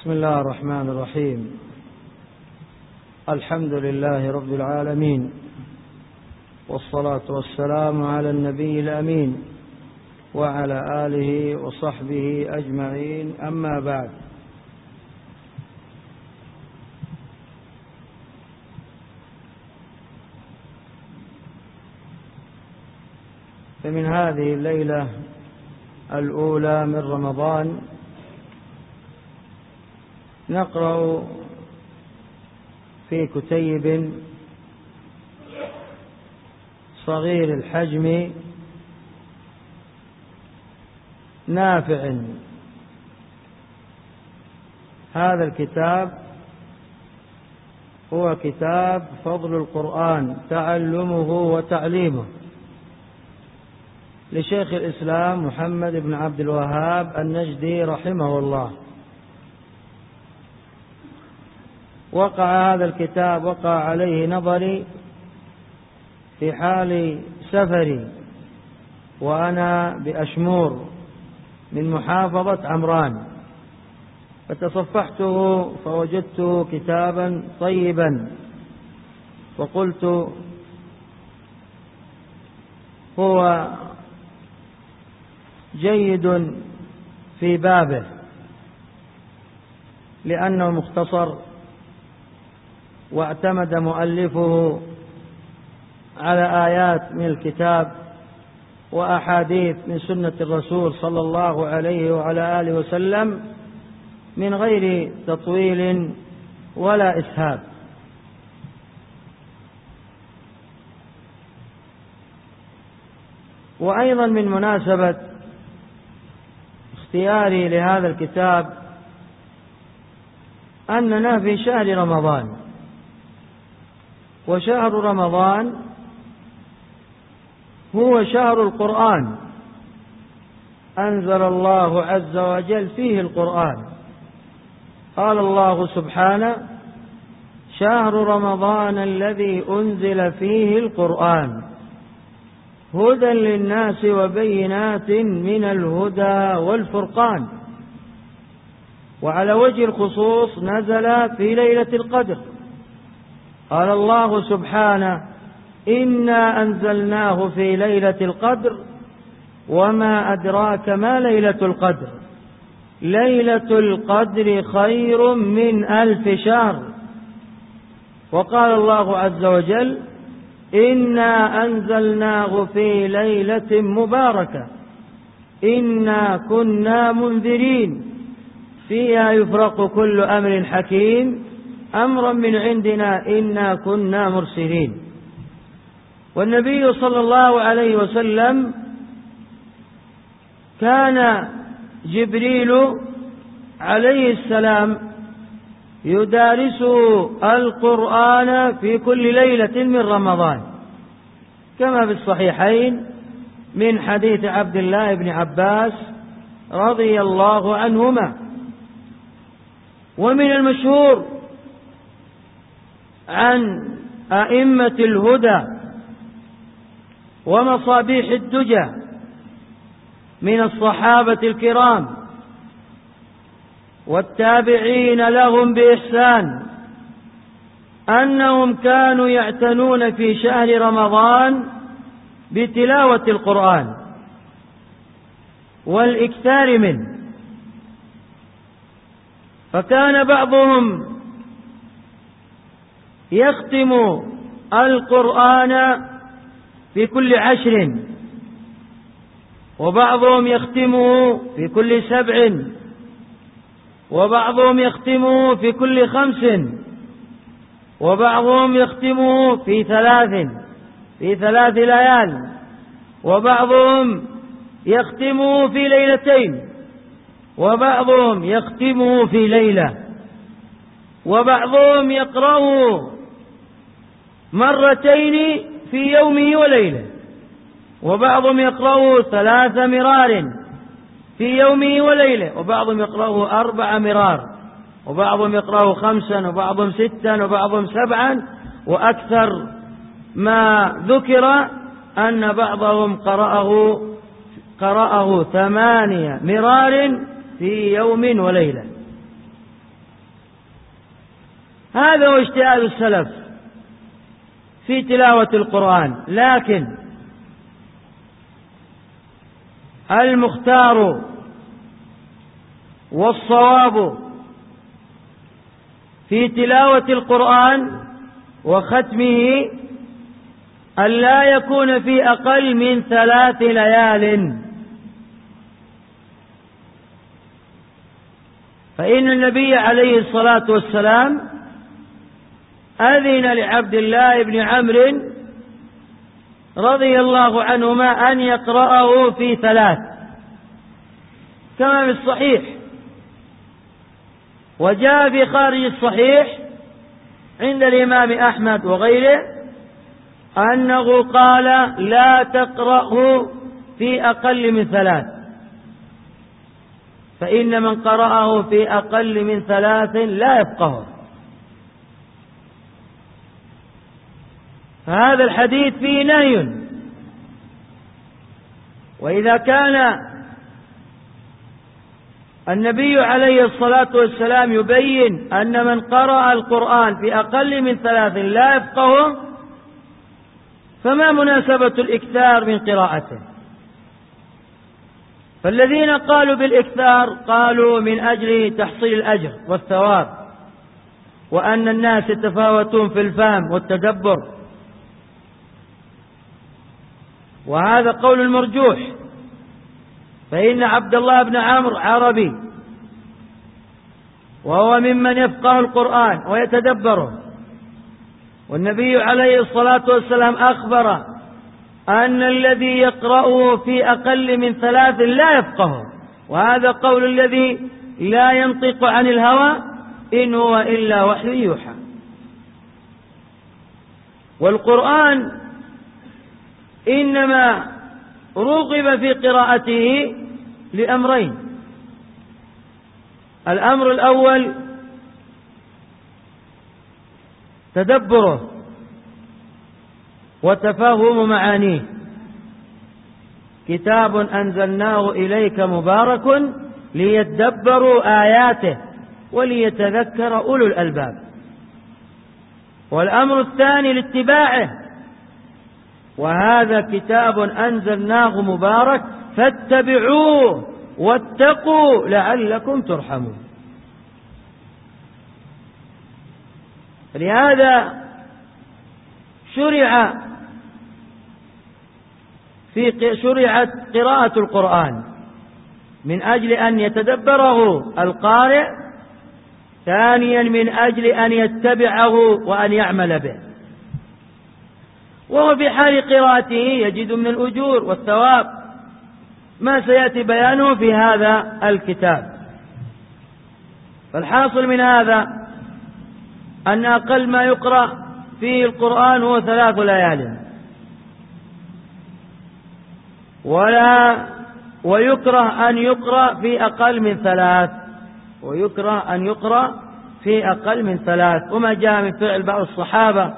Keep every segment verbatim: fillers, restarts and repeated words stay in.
بسم الله الرحمن الرحيم. الحمد لله رب العالمين، والصلاة والسلام على النبي الأمين وعلى آله وصحبه أجمعين، أما بعد. فمن هذه الليلة الأولى من رمضان نقرأ في كتيب صغير الحجم نافع. هذا الكتاب هو كتاب فضل القرآن تعلمه وتعليمه لشيخ الإسلام محمد بن عبد الوهاب النجدي رحمه الله. وقع هذا الكتاب وقع عليه نظري في حال سفري وأنا بأشمور من محافظة عمران، فتصفحته فوجدته كتابا طيبا، وقلت هو جيد في بابه لأنه مختصر، واعتمد مؤلفه على آيات من الكتاب وأحاديث من سنة الرسول صلى الله عليه وعلى آله وسلم من غير تطويل ولا إسهاب. وأيضا من مناسبة اختياري لهذا الكتاب أننا في شهر رمضان، وشهر رمضان هو شهر القرآن، أنزل الله عز وجل فيه القرآن. قال الله سبحانه: شهر رمضان الذي أنزل فيه القرآن هدى للناس وبينات من الهدى والفرقان. وعلى وجه الخصوص نزل في ليلة القدر. قال الله سبحانه: إنا أنزلناه في ليلة القدر وما أدراك ما ليلة القدر ليلة القدر خير من ألف شهر. وقال الله عز وجل: إنا أنزلناه في ليلة مباركة إنا كنا منذرين فيها يفرق كل أمر حكيم أمرا من عندنا إنا كنا مرسلين. والنبي صلى الله عليه وسلم كان جبريل عليه السلام يدارسه القرآن في كل ليلة من رمضان، كما في الصحيحين من حديث عبد الله بن عباس رضي الله عنهما. ومن المشهور عن أئمة الهدى ومصابيح الدجى من الصحابة الكرام والتابعين لهم بإحسان أنهم كانوا يعتنون في شهر رمضان بتلاوة القرآن والإكثار منه. فكان بعضهم يختم القرآن في كل عشر، وبعضهم يختمه في كل سبع، وبعضهم يختمه في كل خمس، وبعضهم يختمه في ثلاث في ثلاث ليال، وبعضهم يختمه في ليلتين، وبعضهم يختمه في ليلة، وبعضهم يقرأه مرتين في يومه وليلة، وبعضهم يقرأه ثلاث مرار في يومه وليلة، وبعضهم يقرأه أربع مرار، وبعضهم يقرأه خمسا، وبعضهم ستا، وبعضهم سبعا. وأكثر ما ذكر أن بعضهم قرأه قرأه ثمانية مرار في يوم وليلة. هذا هو اجتهاد السلف في تلاوة القرآن. لكن المختار والصواب في تلاوة القرآن وختمه أن لا يكون في أقل من ثلاث ليال، فإن النبي عليه الصلاة والسلام أذن لعبد الله بن عمرو رضي الله عنهما أن يقرأه في ثلاث كما في الصحيح. وجاء في خارج الصحيح عند الإمام أحمد وغيره أنه قال لا تقرأه في أقل من ثلاث، فإن من قرأه في أقل من ثلاث لا يفقهه. فهذا الحديث فيه نهي. وإذا كان النبي عليه الصلاة والسلام يبين أن من قرأ القرآن في أقل من ثلاث لا يفقهه، فما مناسبة الإكثار من قراءته؟ فالذين قالوا بالإكثار قالوا من أجل تحصيل الأجر والثواب، وأن الناس يتفاوتون في الفهم والتدبر، وهذا قول المرجوح، فإن عبد الله بن عمرو عربي وهو ممن يفقه القرآن ويتدبره، والنبي عليه الصلاة والسلام أخبر أن الذي يقرأه في أقل من ثلاث لا يفقهه، وهذا قول الذي لا ينطق عن الهوى إن هو إلا وحي يوحى. والقرآن إنما رغب في قراءته لأمرين: الأمر الأول تدبره وتفهم معانيه، كتاب أنزلناه إليك مبارك ليدبروا آياته وليتذكر أولو الألباب. والأمر الثاني لاتباعه، وهذا كتاب أنزلناه مبارك فاتبعوه واتقوا لعلكم ترحمون. لهذا شرع في شرعت قراءة القرآن من أجل أن يتدبره القارئ، ثانيا من أجل أن يتبعه وأن يعمل به، وهو في حال قراءته يجد من الأجور والثواب ما سيأتي بيانه في هذا الكتاب. فالحاصل من هذا أن أقل ما يقرأ فيه القرآن هو ثلاث ليال، ولا ويكره أن يقرأ في أقل من ثلاث ويكره أن يقرأ في أقل من ثلاث وما جاء من فعل بعض الصحابة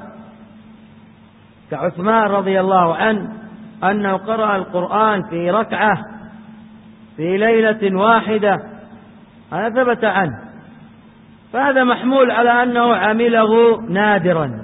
كعثمان رضي الله عنه أنه قرأ القرآن في ركعة في ليلة واحدة، هذا ثبت عنه، فهذا محمول على أنه عمله نادرا،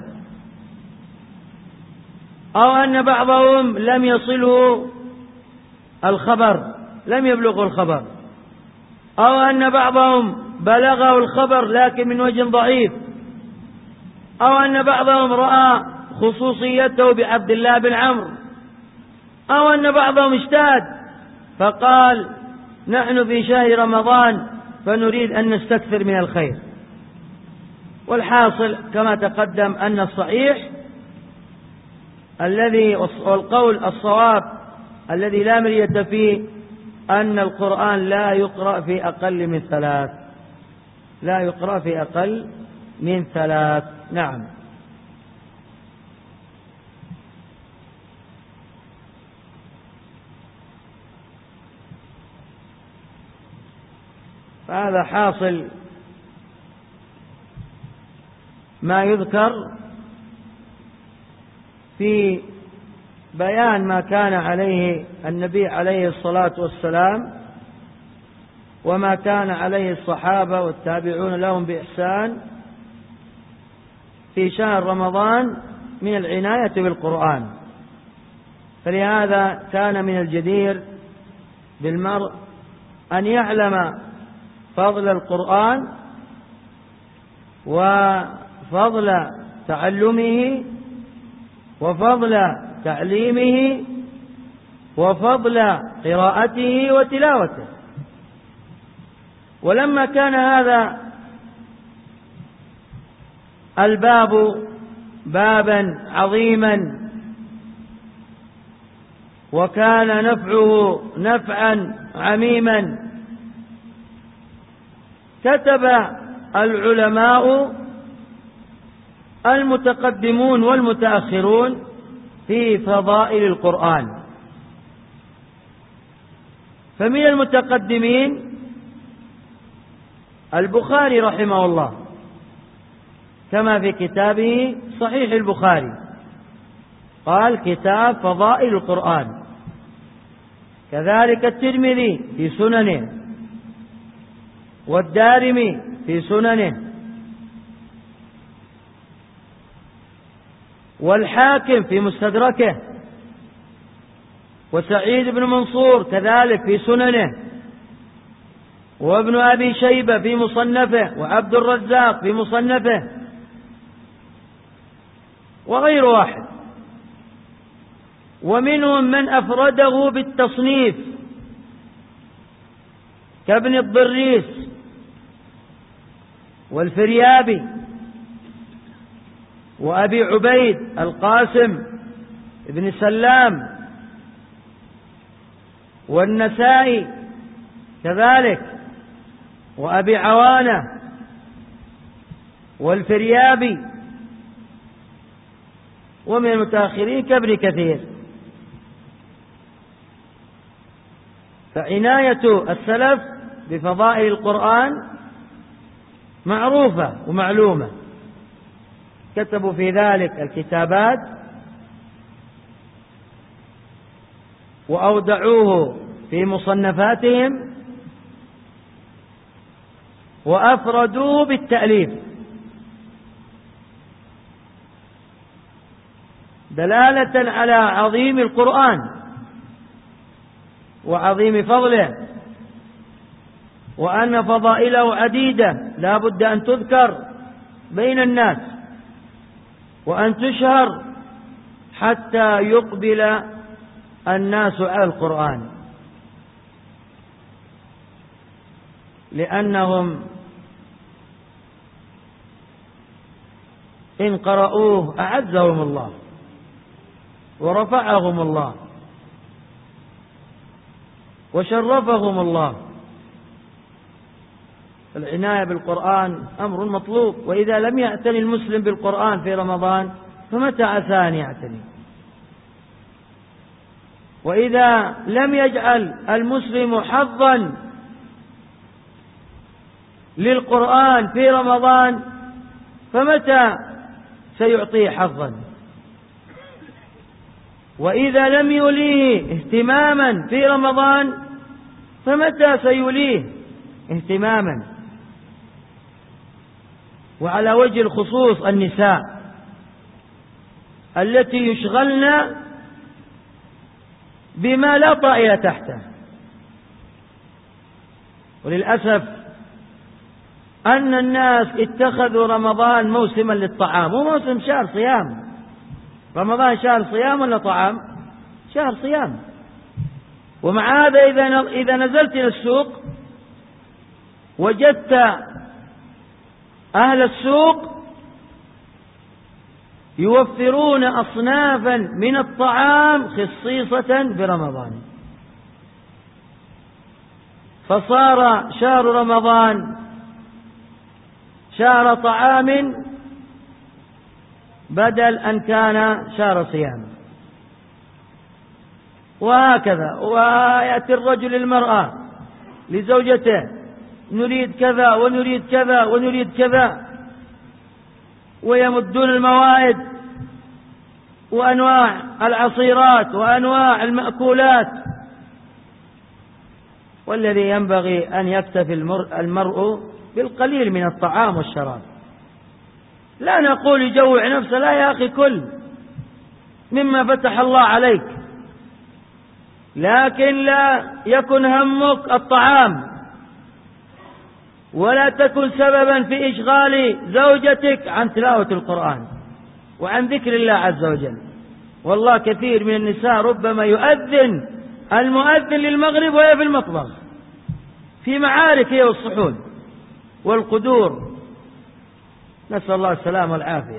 أو أن بعضهم لم يصله الخبر، لم يبلغه الخبر، أو أن بعضهم بلغه الخبر لكن من وجه ضعيف، أو أن بعضهم رأى خصوصيته بعبد الله بن عمرو، أو أن بعضهم اجتهد فقال نحن في شهر رمضان فنريد أن نستكثر من الخير. والحاصل كما تقدم أن الصحيح الذي والقول الصواب الذي لا مرية فيه أن القرآن لا يقرأ في أقل من ثلاث، لا يقرأ في أقل من ثلاث. نعم. فهذا حاصل ما يذكر في بيان ما كان عليه النبي عليه الصلاة والسلام وما كان عليه الصحابة والتابعون لهم بإحسان في شهر رمضان من العناية بالقرآن. فلهذا كان من الجدير بالمرء أن يعلم فضل القرآن وفضل تعلمه وفضل تعليمه وفضل قراءته وتلاوته. ولما كان هذا الباب بابا عظيما وكان نفعه نفعا عميما، كتب العلماء المتقدمون والمتأخرون في فضائل القرآن. فمن المتقدمين البخاري رحمه الله، كما في كتابه صحيح البخاري قال كتاب فضائل القرآن. كذلك الترمذي في سننه، والدارمي في سننه، والحاكم في مستدركه، وسعيد بن منصور كذلك في سننه، وابن أبي شيبة في مصنفه، وعبد الرزاق في مصنفه، وغير واحد. ومنهم من أفرده بالتصنيف كابن الضريس والفريابي وأبي عبيد القاسم ابن سلام والنسائي كذلك، وأبي عوانة والفريابي، ومن المتأخرين كابن كثير. فعناية السلف بفضائل القرآن معروفة ومعلومة، كتبوا في ذلك الكتابات وأودعوه في مصنفاتهم وأفردوه بالتأليف، دلالة على عظيم القرآن وعظيم فضله، وأن فضائله عديدة لا بد أن تذكر بين الناس وأن تشهر حتى يقبل الناس على القرآن، لأنهم إن قرأوه أعزهم الله ورفعهم الله وشرفهم الله. العناية بالقرآن أمر مطلوب، وإذا لم يعتني المسلم بالقرآن في رمضان فمتى عسى أن يعتني؟ وإذا لم يجعل المسلم حظا للقرآن في رمضان فمتى سيعطيه حظا؟ وإذا لم يوليه اهتماما في رمضان فمتى سيوليه اهتماما؟ وعلى وجه الخصوص النساء التي يشغلن بما لا طائل تحته. وللأسف أن الناس اتخذوا رمضان موسما للطعام، وموسم شهر صيام. رمضان شهر صيام ولا طعام؟ شهر صيام. ومع هذا إذا نزلت إلى السوق وجدت أهل السوق يوفرون أصنافا من الطعام خصيصة برمضان، فصار شهر رمضان شهر طعام بدل أن كان شهر صيام. وهكذا، ويأتي الرجل المرأة لزوجته نريد كذا ونريد كذا ونريد كذا، ويمدون الموائد وأنواع العصيرات وأنواع المأكولات، والذي ينبغي أن يكتفي المرء بالقليل من الطعام والشراب. لا نقول يجوع نفسه، لا يا أخي، كل مما فتح الله عليك، لكن لا يكن همك الطعام، ولا تكن سببا في إشغال زوجتك عن تلاوة القرآن وعن ذكر الله عز وجل. والله كثير من النساء ربما يؤذن المؤذن للمغرب وهي في المطبخ في معارك هي والصحون والقدور، نسأل الله السلامة والعافية.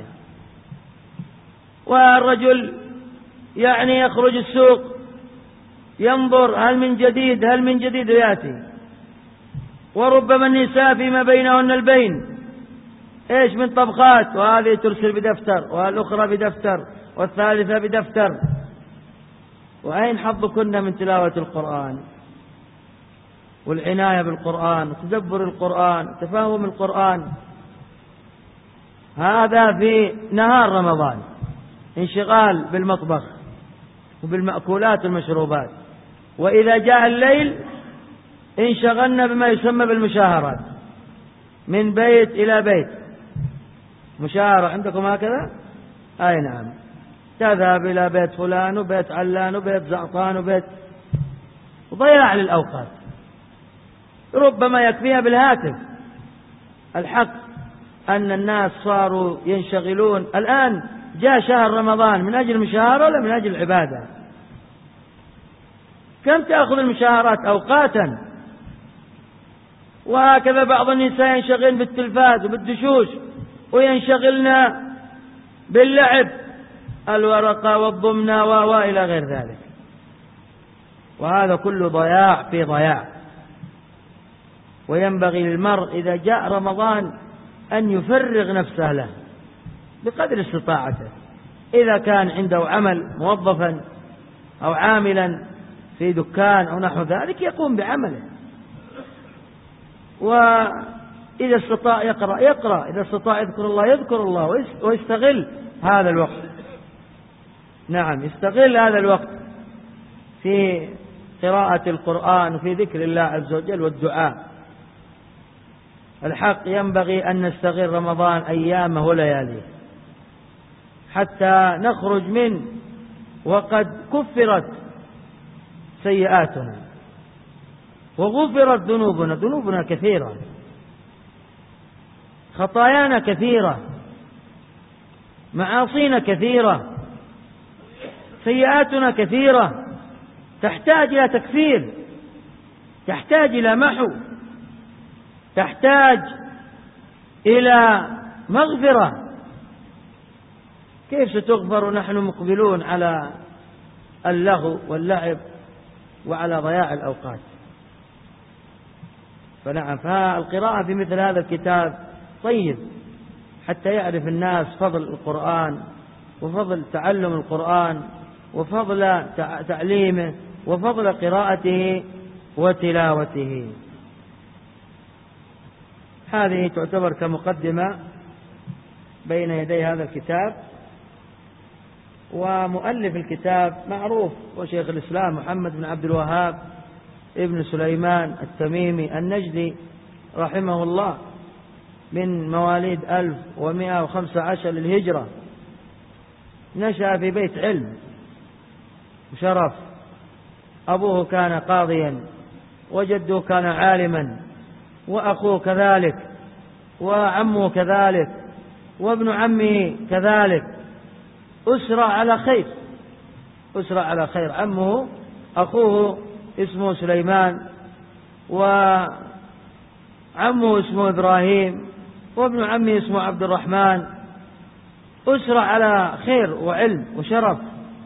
والرجل يعني يخرج السوق ينظر هل من جديد هل من جديد ويأتي، وربما النساء فيما بينهن البين ايش من طبخات، وهذه ترسل بدفتر والأخرى بدفتر والثالثة بدفتر. وأين حظكن من تلاوة القرآن والعناية بالقرآن وتدبر القرآن وتفاهم القرآن؟ هذا في نهار رمضان انشغال بالمطبخ وبالمأكولات والمشروبات، وإذا جاء الليل انشغلنا بما يسمى بالمشاهرات من بيت إلى بيت. مشاهرة عندكم هكذا؟ أي نعم، تذهب إلى بيت فلان وبيت علان وبيت زعطان وبيت، ضياع للأوقات، ربما يكفيها بالهاتف. الحق أن الناس صاروا ينشغلون الآن، جاء شهر رمضان من أجل المشاهرة ولا من أجل العبادة؟ كم تأخذ المشاهرات أوقاتا. وهكذا بعض النساء ينشغلن بالتلفاز وبالدشوش وينشغلن باللعب الورقة والضمنة وإلى غير ذلك، وهذا كله ضياع في ضياع. وينبغي للمرء إذا جاء رمضان أن يفرغ نفسه له بقدر استطاعته، إذا كان عنده عمل موظفا أو عاملا في دكان أو نحو ذلك يقوم بعمله، وإذا استطاع يقرأ يقرأ، إذا استطاع يذكر الله يذكر الله، ويستغل هذا الوقت. نعم، يستغل هذا الوقت في قراءة القرآن وفي ذكر الله عز وجل والدعاء. الحق ينبغي أن نستغل رمضان أيامه ولياليه حتى نخرج منه وقد كفرت سيئاتنا وغفرت ذنوبنا. ذنوبنا كثيرة، خطايانا كثيرة، معاصينا كثيرة، سيئاتنا كثيرة، تحتاج إلى تكفير، تحتاج إلى محو، تحتاج إلى مغفرة. كيف ستغفر ونحن مقبلون على اللهو واللعب وعلى ضياع الأوقات؟ فنعم، فالقراءة في مثل هذا الكتاب طيب حتى يعرف الناس فضل القرآن وفضل تعلم القرآن وفضل تعليمه وفضل قراءته وتلاوته. هذه تعتبر كمقدمة بين يدي هذا الكتاب. ومؤلف الكتاب معروف وشيخ الإسلام محمد بن عبد الوهاب ابن سليمان التميمي النجدي رحمه الله، من مواليد ألف ومئة وخمسة عشر للهجرة، نشأ في بيت علم وشرف، أبوه كان قاضيا وجده كان عالما وأخوه كذلك وعمه كذلك وابن عمه كذلك، أسرة على خير، أسرة على خير. عمه أخوه اسمه سليمان وعمه اسمه إبراهيم وابن عمه اسمه عبد الرحمن، أسرة على خير وعلم وشرف.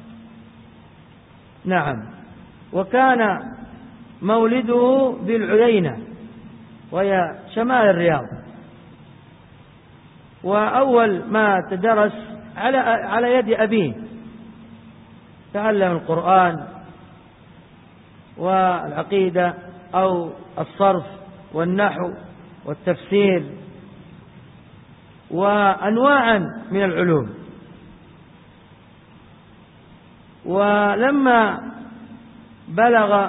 نعم، وكان مولده بالعلينة وهي شمال الرياض، وأول ما تدرس على على يد أبيه، تعلم القرآن والعقيدة أو الصرف والنحو والتفسير وأنواعا من العلوم. ولما بلغ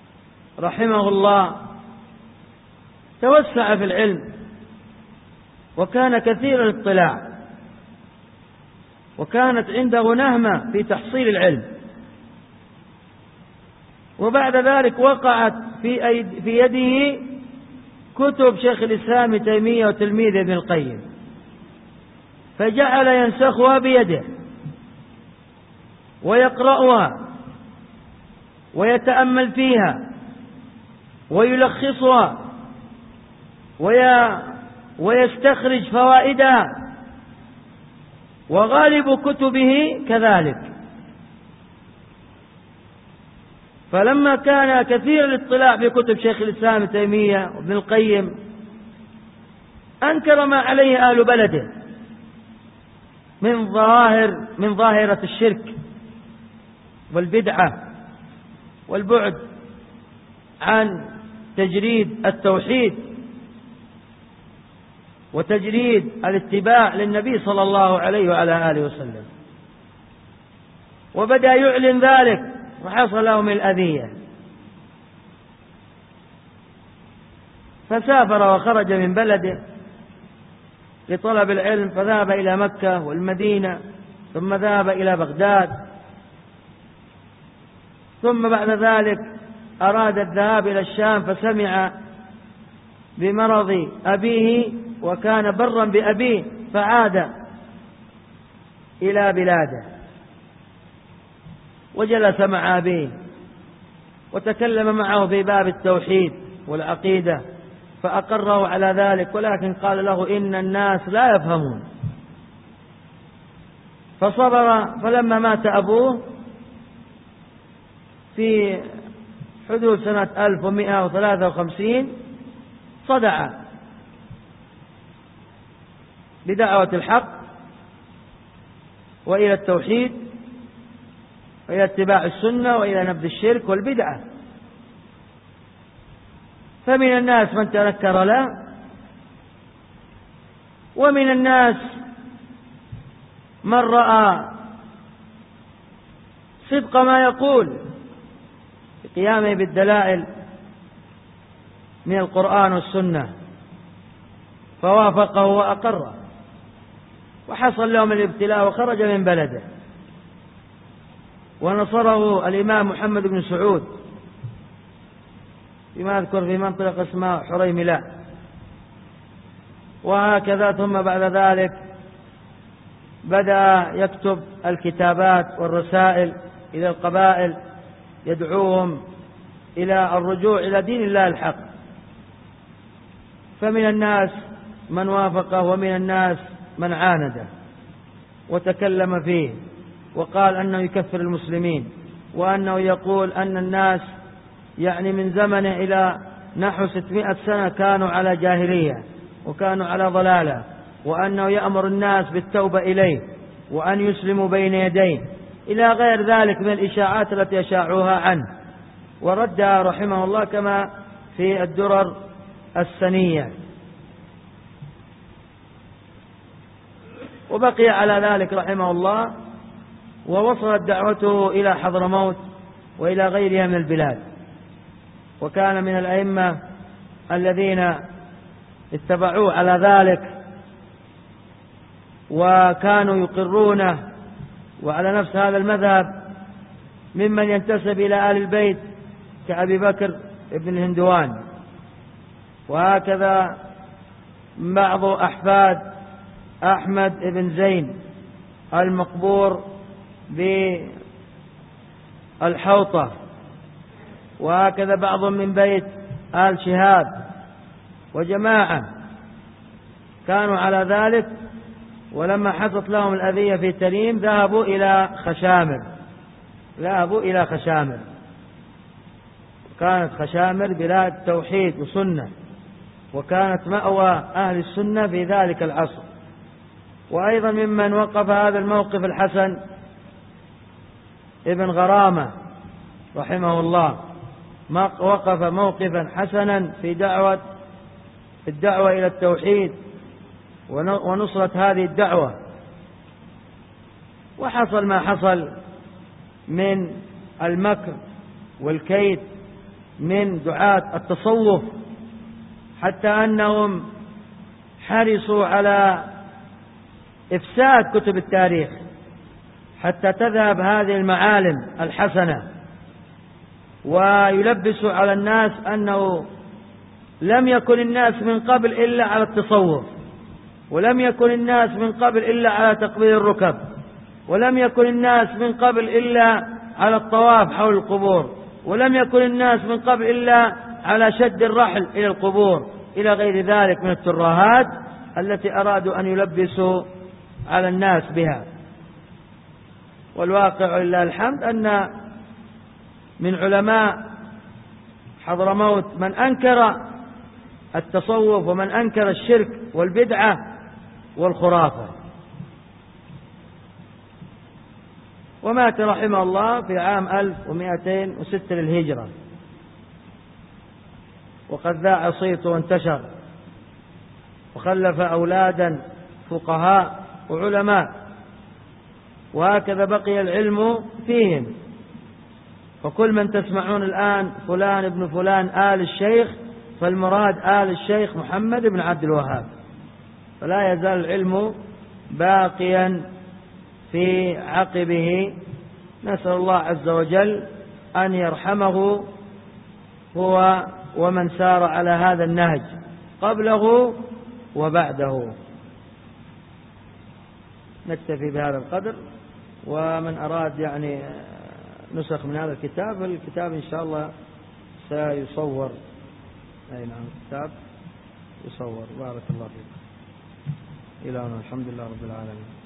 رحمه الله توسع في العلم وكان كثير الاطلاع، وكانت عنده نهمة في تحصيل العلم. وبعد ذلك وقعت في, أيد في يده كتب شيخ الإسلام ابن تيمية وتلميذه ابن القيم، فجعل ينسخها بيده ويقرأها ويتأمل فيها ويلخصها ويستخرج فوائدها، وغالب كتبه كذلك. فلما كان كثير الاطلاع في كتب شيخ الإسلام ابن تيمية وابن القيم أنكر ما عليه أهل بلده من ظاهر من ظاهرة الشرك والبدعة والبعد عن تجريد التوحيد وتجريد الاتباع للنبي صلى الله عليه وعلى آله وسلم، وبدأ يعلن ذلك وحصل لهم الأذية، فسافر وخرج من بلده لطلب العلم، فذهب إلى مكة والمدينة، ثم ذهب إلى بغداد، ثم بعد ذلك أراد الذهاب إلى الشام، فسمع بمرض أبيه وكان برا بأبيه، فعاد إلى بلاده وجلس مع أبيه وتكلم معه في باب التوحيد والعقيدة، فأقره على ذلك، ولكن قال له إن الناس لا يفهمون. فصبر، فلما مات أبوه في حدود سنة ألف ومئة وثلاثة وخمسين صدع بدعوة الحق وإلى التوحيد وإلى اتباع السنة وإلى نبذ الشرك والبدعة. فمن الناس من تنكر له، ومن الناس من رأى صدق ما يقول في قيامه بالدلائل من القرآن والسنة فوافقه وأقره، وحصل لهم الابتلاء وخرج من بلده. ونصره الإمام محمد بن سعود فيما أذكر في منطقة اسمها حريملة، وهكذا. ثم بعد ذلك بدأ يكتب الكتابات والرسائل إلى القبائل يدعوهم إلى الرجوع إلى دين الله الحق. فمن الناس من وافقه ومن الناس من عانده وتكلم فيه وقال أنه يكفر المسلمين، وأنه يقول أن الناس يعني من زمنه إلى نحو ستمائة سنة كانوا على جاهلية وكانوا على ضلالة، وأنه يأمر الناس بالتوبة إليه وأن يسلموا بين يديه إلى غير ذلك من الإشاعات التي يشاعوها عنه، وردها رحمه الله كما في الدرر السنية. وبقي على ذلك رحمه الله، ووصلت دعوته إلى حضرموت وإلى غيرها من البلاد، وكان من الأئمة الذين اتبعوه على ذلك وكانوا يقرونه وعلى نفس هذا المذهب ممن ينتسب إلى آل البيت كأبي بكر ابن الهندوان، وهكذا بعض أحفاد أحمد بن زين المقبور بالحوطة، وهكذا بعض من بيت آل شهاب، وجماعة كانوا على ذلك. ولما حصلت لهم الأذية في تريم ذهبوا إلى خشامر ذهبوا إلى خشامر كانت خشامر بلاد توحيد وسنة، وكانت مأوى أهل السنة في ذلك العصر. وأيضا ممن وقف هذا الموقف الحسن ابن غرامة رحمه الله، وقف موقفا حسنا في دعوة الدعوة إلى التوحيد ونصرة هذه الدعوة. وحصل ما حصل من المكر والكيد من دعاة التصوف، حتى أنهم حرصوا على إفساد كتب التاريخ حتى تذهب هذه المعالم الحسنة، ويلبسوا على الناس أنه لم يكن الناس من قبل إلا على التصوف، ولم يكن الناس من قبل إلا على تقبيل الركب، ولم يكن الناس من قبل إلا على الطواف حول القبور، ولم يكن الناس من قبل إلا على شد الرحل إلى القبور، إلى غير ذلك من الترهات التي أرادوا أن يلبسوا على الناس بها. والواقع لله الحمد أن من علماء حضرموت من أنكر التصوف ومن أنكر الشرك والبدعة والخرافة. ومات رحمه الله في عام ألف ومئتين وستة للهجرة، وقد ذاع صيته وانتشر، وخلف أولادا فقهاء وعلماء، وهكذا بقي العلم فيهم. وكل من تسمعون الآن فلان ابن فلان آل الشيخ، فالمراد آل الشيخ محمد بن عبد الوهاب، فلا يزال العلم باقيا في عقبه. نسأل الله عز وجل أن يرحمه هو ومن سار على هذا النهج قبله وبعده. نكتفي بهذا القدر، ومن أراد يعني نسخ من هذا الكتاب، الكتاب إن شاء الله سيصور. أي نعم، الكتاب يصور. بارك الله فيك. إلهنا الحمد لله رب العالمين.